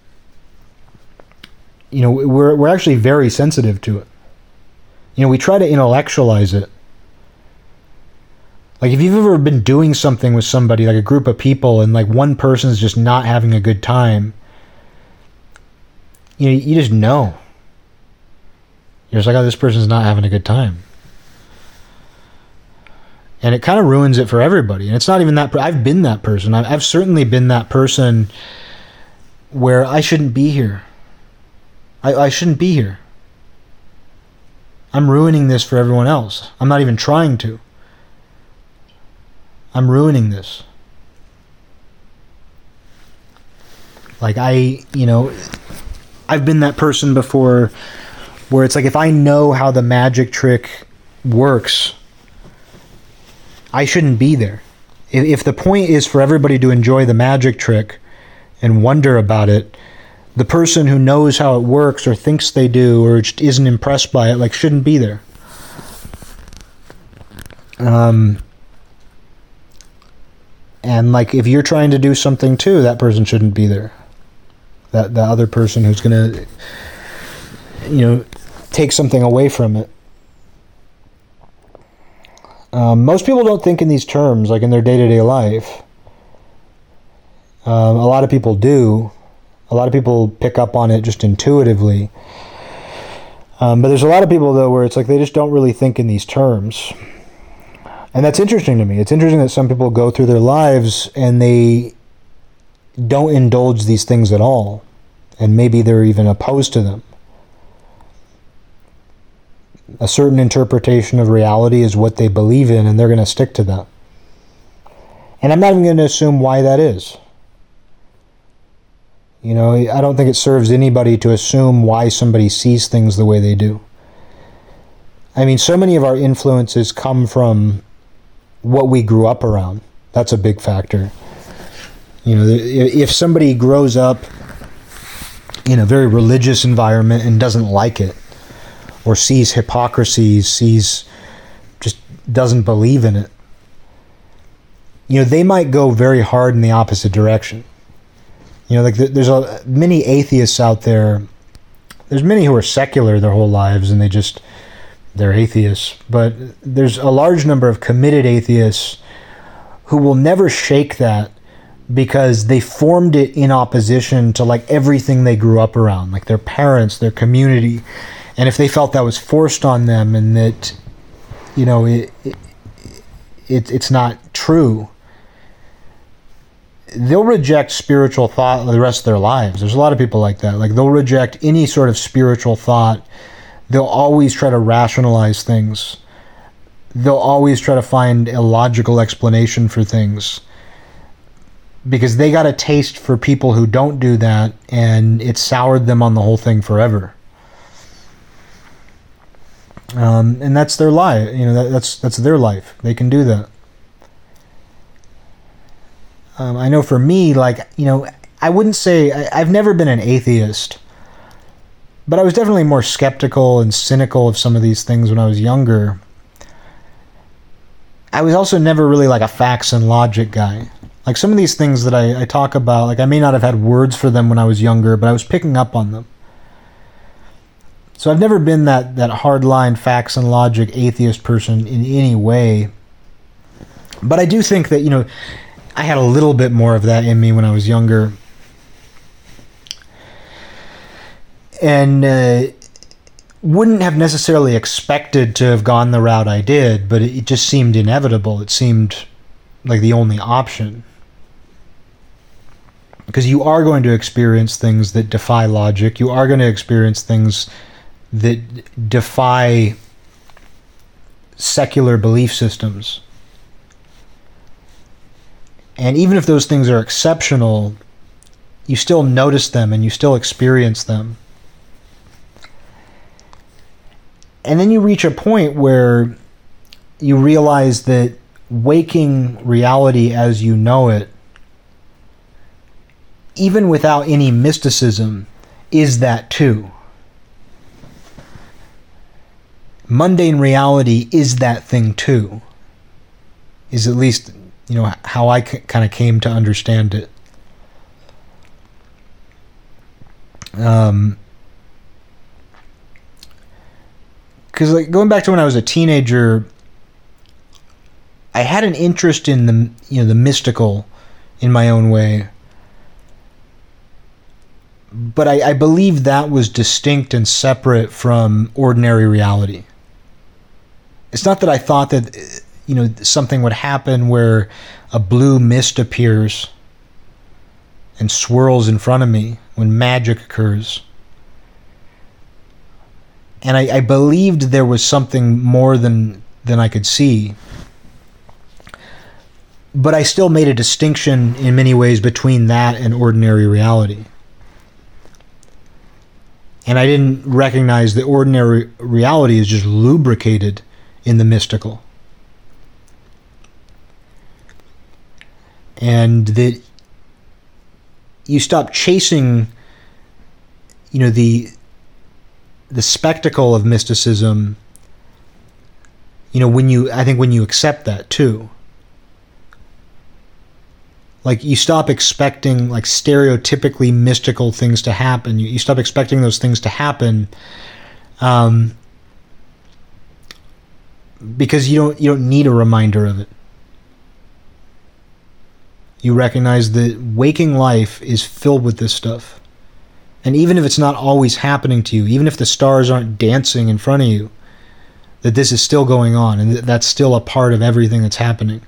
you know, we're we're actually very sensitive to it. You know, we try to intellectualize it. Like, if you've ever been doing something with somebody, like a group of people, and like one person's just not having a good time, you know, you just know. You're just like, oh, this person's not having a good time. And it kind of ruins it for everybody. And it's not even that... Per- I've been that person. I've, I've certainly been that person where I shouldn't be here. I, I shouldn't be here. I'm ruining this for everyone else. I'm not even trying to. I'm ruining this. Like, I, you know, I've been that person before where it's like, if I know how the magic trick works, I shouldn't be there. If, if the point is for everybody to enjoy the magic trick and wonder about it, the person who knows how it works or thinks they do or just isn't impressed by it, like, shouldn't be there. Um, and like, if you're trying to do something too, that person shouldn't be there. That the other person who's gonna, you know, take something away from it. Um, most people don't think in these terms, like in their day-to-day life. Um, a lot of people do. A lot of people pick up on it just intuitively. Um, but there's a lot of people, though, where it's like they just don't really think in these terms. And that's interesting to me. It's interesting that some people go through their lives and they don't indulge these things at all. And maybe they're even opposed to them. A certain interpretation of reality is what they believe in, and they're going to stick to that. And I'm not even going to assume why that is. You know, I don't think it serves anybody to assume why somebody sees things the way they do. I mean, so many of our influences come from what we grew up around. That's a big factor. You know, if somebody grows up in a very religious environment and doesn't like it, or sees hypocrisy, sees, just doesn't believe in it, you know, they might go very hard in the opposite direction. You know, like there's a, many atheists out there. There's many who are secular their whole lives and they just, they're atheists. But there's a large number of committed atheists who will never shake that because they formed it in opposition to like everything they grew up around, like their parents, their community. And if they felt that was forced on them and that, you know, it, it, it it's not true, they'll reject spiritual thought the rest of their lives. There's a lot of people like that. Like, they'll reject any sort of spiritual thought. They'll always try to rationalize things. They'll always try to find a logical explanation for things. Because they got a taste for people who don't do that, and it soured them on the whole thing forever. Um, and that's their life. You know, that, that's that's their life. They can do that. Um, I know for me, like, you know, I wouldn't say, I, I've never been an atheist, but I was definitely more skeptical and cynical of some of these things when I was younger. I was also never really like a facts and logic guy. Like, some of these things that I, I talk about, like, I may not have had words for them when I was younger, but I was picking up on them. So I've never been that, that hardline facts and logic atheist person in any way. But I do think that, you know, I had a little bit more of that in me when I was younger. And uh, wouldn't have necessarily expected to have gone the route I did, but it just seemed inevitable. It seemed like the only option. Because you are going to experience things that defy logic. You are going to experience things that defy secular belief systems. And even if those things are exceptional, you still notice them and you still experience them. And then you reach a point where you realize that waking reality as you know it, even without any mysticism, is that too. Mundane reality is that thing too. is at least, you know, how I c- kind of came to understand it. Um, because like going back to when I was a teenager, I had an interest in the, you know, the mystical in my own way. But I, I believe that was distinct and separate from ordinary reality. It's not that I thought that, you know, something would happen where a blue mist appears and swirls in front of me when magic occurs. And I, I believed there was something more than, than I could see. But I still made a distinction in many ways between that and ordinary reality. And I didn't recognize that ordinary reality is just lubricated in the mystical. And that you stop chasing, you know, the the spectacle of mysticism, you know, when you, I think when you accept that too. Like, you stop expecting, like, stereotypically mystical things to happen. You, you stop expecting those things to happen, um, because you don't you don't need a reminder of it. You recognize that waking life is filled with this stuff. And even if it's not always happening to you, even if the stars aren't dancing in front of you, that this is still going on, and that that's still a part of everything that's happening.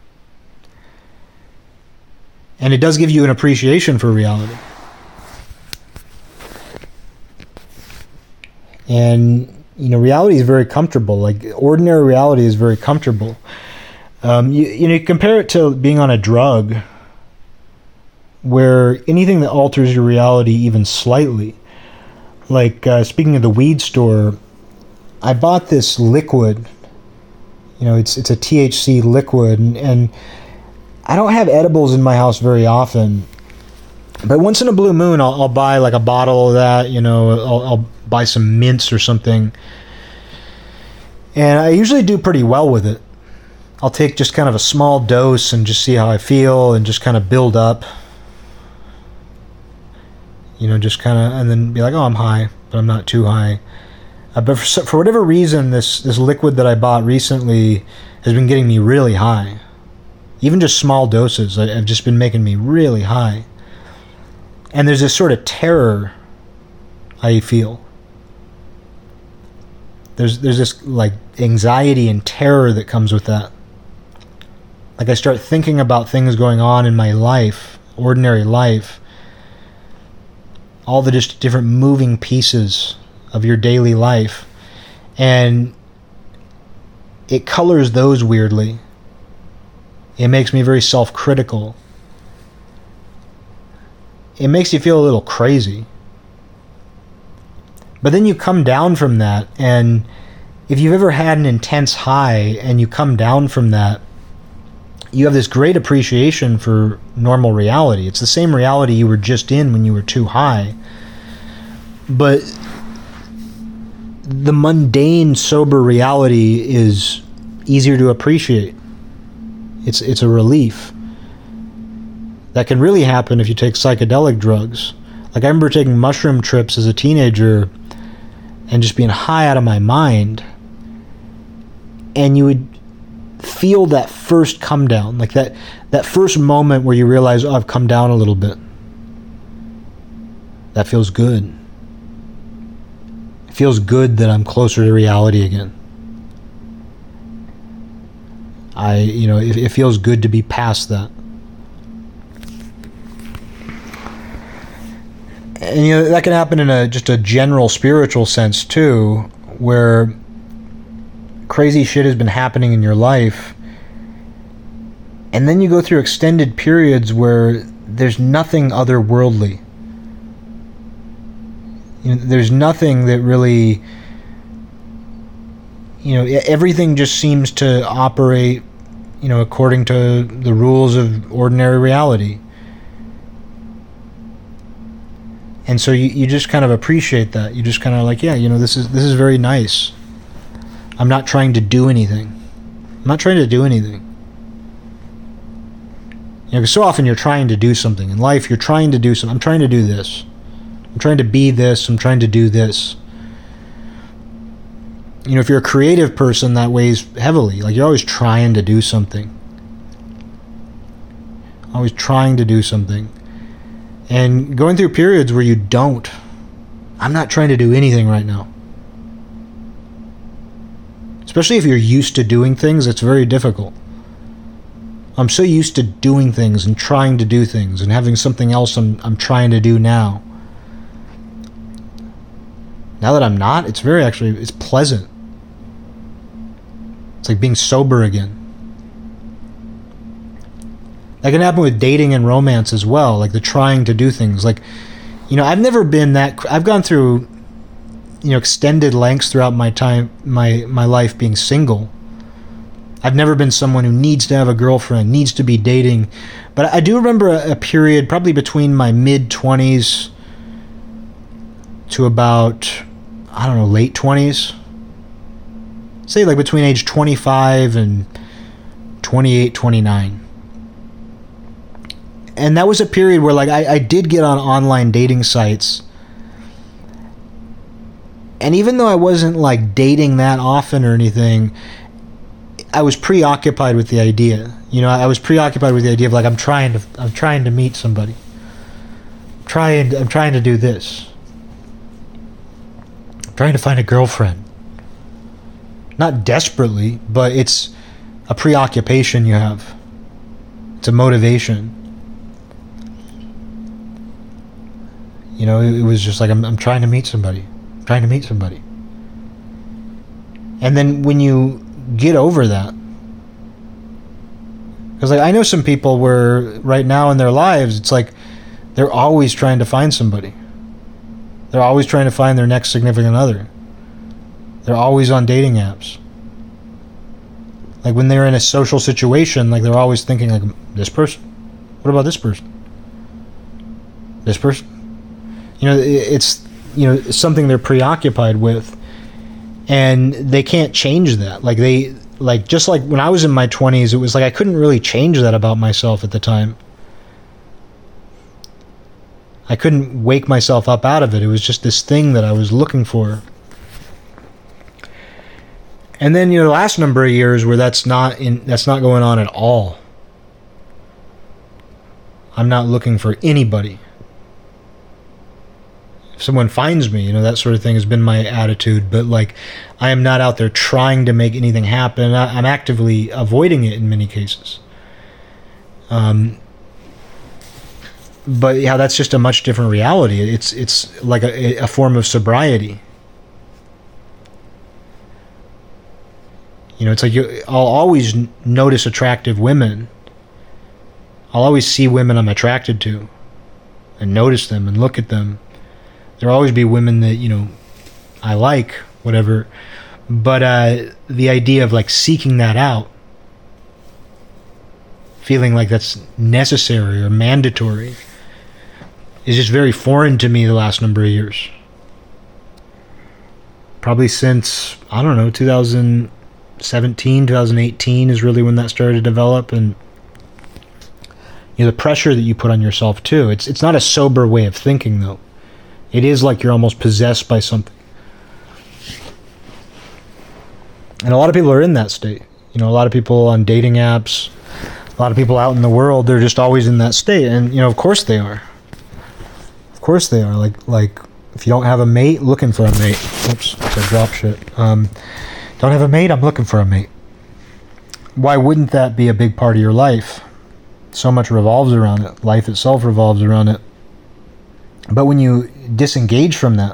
And it does give you an appreciation for reality. And, you know, reality is very comfortable. Like, ordinary reality is very comfortable. Um, you, you know, you compare it to being on a drug, where anything that alters your reality even slightly, like, uh, speaking of the weed store, I bought this liquid. You know, it's it's a T H C liquid, and, and I don't have edibles in my house very often, but once in a blue moon, I'll, I'll buy like a bottle of that. You know, I'll, I'll buy some mints or something, and I usually do pretty well with it. I'll take just kind of a small dose and just see how I feel, and just kind of build up. You know, just kind of, and then be like, oh, I'm high, but I'm not too high. Uh, but for, for whatever reason, this, this liquid that I bought recently has been getting me really high. Even just small doses have just been making me really high. And there's this sort of terror I feel. There's there's this like anxiety and terror that comes with that. Like, I start thinking about things going on in my life, ordinary life, all the just different moving pieces of your daily life, and it colors those weirdly. It makes me very self-critical. It makes you feel a little crazy. But then you come down from that, and if you've ever had an intense high and you come down from that, you have this great appreciation for normal reality. It's the same reality you were just in when you were too high. But the mundane, sober reality is easier to appreciate. It's it's a relief. That can really happen if you take psychedelic drugs. Like, I remember taking mushroom trips as a teenager and just being high out of my mind. And you would feel that first come down, like that, that first moment where you realize, oh, I've come down a little bit. That feels good. It feels good that I'm closer to reality again. I, you know, it, it feels good to be past that. And, you know, that can happen in a just a general spiritual sense too, where crazy shit has been happening in your life, and then you go through extended periods where there's nothing otherworldly. You know, there's nothing that really, you know, everything just seems to operate, you know, according to the rules of ordinary reality. And so you, you just kind of appreciate that. You just kind of like, yeah, you know, this is this is very nice. I'm not trying to do anything. I'm not trying to do anything. You know, 'cause so often you're trying to do something in life. You're trying to do something. I'm trying to do this. I'm trying to be this. I'm trying to do this. You know, if you're a creative person, that weighs heavily. Like, you're always trying to do something. Always trying to do something. And going through periods where you don't. I'm not trying to do anything right now. Especially if you're used to doing things, it's very difficult. I'm so used to doing things and trying to do things and having something else I'm I'm trying to do now. Now that I'm not, it's very actually, it's pleasant. It's like being sober again. That can happen with dating and romance as well, like the trying to do things. Like, you know, I've never been that, I've gone through, you know, extended lengths throughout my time, my, my life being single. I've never been someone who needs to have a girlfriend, needs to be dating. But I do remember a, a period probably between my mid-twenties to about, I don't know, late twenties. Say like between age twenty-five and twenty-eight, twenty-nine. And that was a period where like I, I did get on online dating sites. And even though I wasn't like dating that often or anything, I was preoccupied with the idea. You know, I was preoccupied with the idea of like I'm trying to I'm trying to meet somebody. I'm trying I'm trying to do this. I'm trying to find a girlfriend. Not desperately, but it's a preoccupation you have. It's a motivation. You know, it, it was just like I'm I'm trying to meet somebody. I'm trying to meet somebody. And then when you get over that, because like I know some people where right now in their lives it's like they're always trying to find somebody. They're always trying to find their next significant other. They're always on dating apps. Like when they're in a social situation, like they're always thinking like, this person? What about this person? This person? You know, it's, you know, something they're preoccupied with. And they can't change that. Like they, like just like when I was in my twenties, it was like I couldn't really change that about myself at the time. I couldn't wake myself up out of it. It was just this thing that I was looking for. And then, you know, the last number of years where that's not in, that's not going on at all. I'm not looking for anybody. If someone finds me, you know, that sort of thing has been my attitude. But like, I am not out there trying to make anything happen. I, I'm actively avoiding it in many cases. Um, but yeah, that's just a much different reality. It's it's like a, a form of sobriety. You know, it's like you, I'll always notice attractive women. I'll always see women I'm attracted to and notice them and look at them. There'll always be women that, you know, I like, whatever. But uh, the idea of like seeking that out, feeling like that's necessary or mandatory, is just very foreign to me the last number of years. Probably since, I don't know, two thousand seventeen, two thousand eighteen is really when that started to develop. And you know, the pressure that you put on yourself too. It's it's not a sober way of thinking though. It is like you're almost possessed by something. And a lot of people are in that state. You know, a lot of people on dating apps, a lot of people out in the world, they're just always in that state. And you know, of course they are. Of course they are. Like like if you don't have a mate, looking for a mate. Oops, I dropped shit. Um Don't have a mate, I'm looking for a mate. Why wouldn't that be a big part of your life? So much revolves around it. Life itself revolves around it. But when you disengage from that,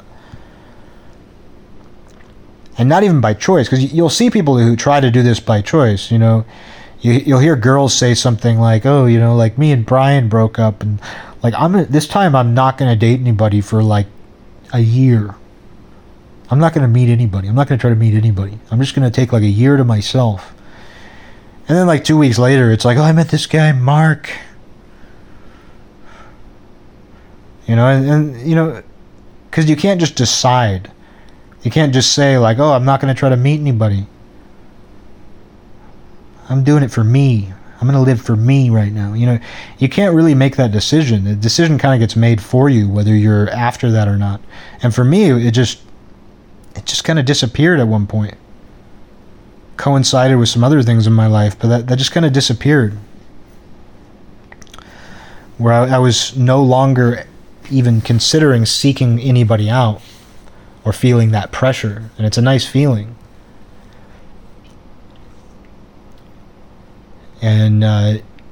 and not even by choice, because you'll see people who try to do this by choice, you know, you, you'll hear girls say something like, oh, you know, like me and Brian broke up, and like, I'm this time I'm not going to date anybody for like a year. I'm not going to meet anybody. I'm not going to try to meet anybody. I'm just going to take like a year to myself. And then like two weeks later, it's like, oh, I met this guy, Mark. You know, and, and you know, because you can't just decide. You can't just say like, oh, I'm not going to try to meet anybody. I'm doing it for me. I'm going to live for me right now. You know, you can't really make that decision. The decision kind of gets made for you, whether you're after that or not. And for me, it just, it just kind of disappeared at one point. Coincided with some other things in my life, but that, that just kind of disappeared. Where I, I was no longer even considering seeking anybody out or feeling that pressure. And it's a nice feeling. And uh,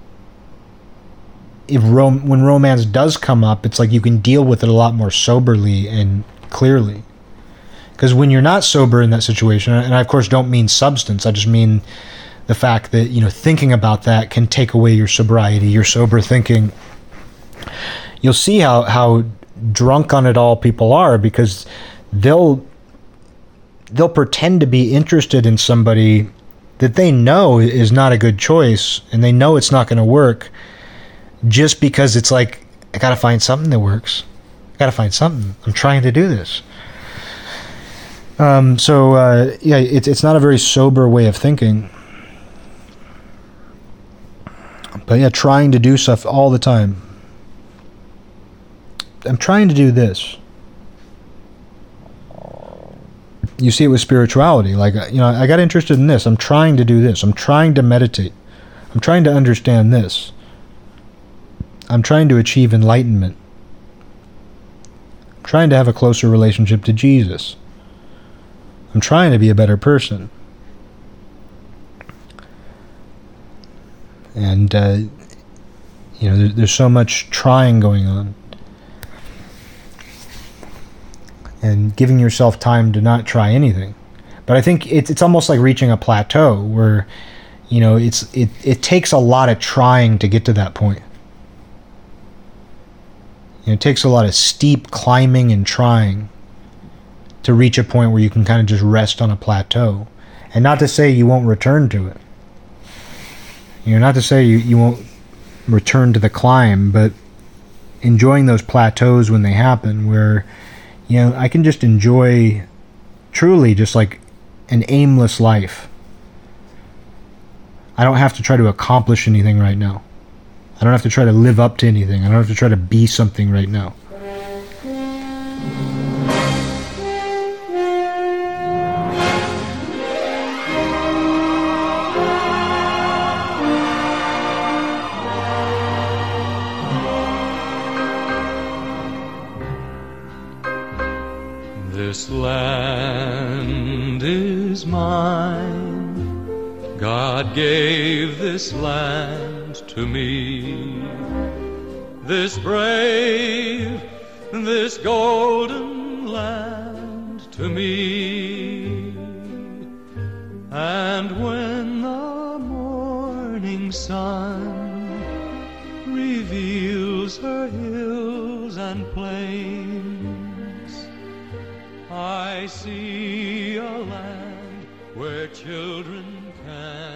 if rom- when romance does come up, it's like you can deal with it a lot more soberly and clearly. Because when you're not sober in that situation, and I of course don't mean substance, I just mean the fact that, you know, thinking about that can take away your sobriety, your sober thinking. You'll see how, how drunk on it all people are, because they'll they'll pretend to be interested in somebody that they know is not a good choice, and they know it's not going to work, just because it's like, I got to find something that works. I got to find something. I'm trying to do this. Um, so, uh, yeah, it's it's not a very sober way of thinking. But yeah, trying to do stuff all the time. I'm trying to do this. You see it with spirituality. Like, you know, I got interested in this. I'm trying to do this. I'm trying to meditate. I'm trying to understand this. I'm trying to achieve enlightenment. I'm trying to have a closer relationship to Jesus. I'm trying to be a better person. And, uh, you know, there, there's so much trying going on. And giving yourself time to not try anything. But I think it's it's almost like reaching a plateau where, you know, it's it, it takes a lot of trying to get to that point. You know, it takes a lot of steep climbing and trying to reach a point where you can kind of just rest on a plateau. And not to say you won't return to it. You know, not to say you, you won't return to the climb, but enjoying those plateaus when they happen, where, you know, I can just enjoy truly just like an aimless life. I don't have to try to accomplish anything right now. I don't have to try to live up to anything. I don't have to try to be something right now. This land is mine. God gave this land to me. This brave, this golden land to me. And when the morning sun reveals her hills and plains, I see a land where children can